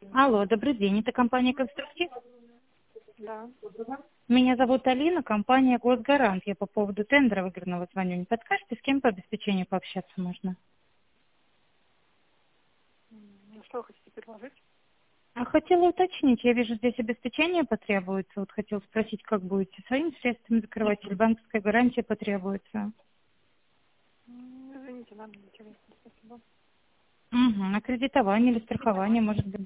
Алло, добрый день, это компания «Конструктив». Да. Меня зовут Алина, компания «Госгарант». Я по поводу тендера выигранного звоню. Не подскажете, с кем по обеспечению пообщаться можно? Ну, что вы хотите предложить? А хотела уточнить, я вижу, здесь обеспечение потребуется. Вот хотела спросить, как будете своими средствами закрывать или банковская гарантия потребуется? Извините, нам не интересно, спасибо. Угу, а кредитование или страхование, может быть?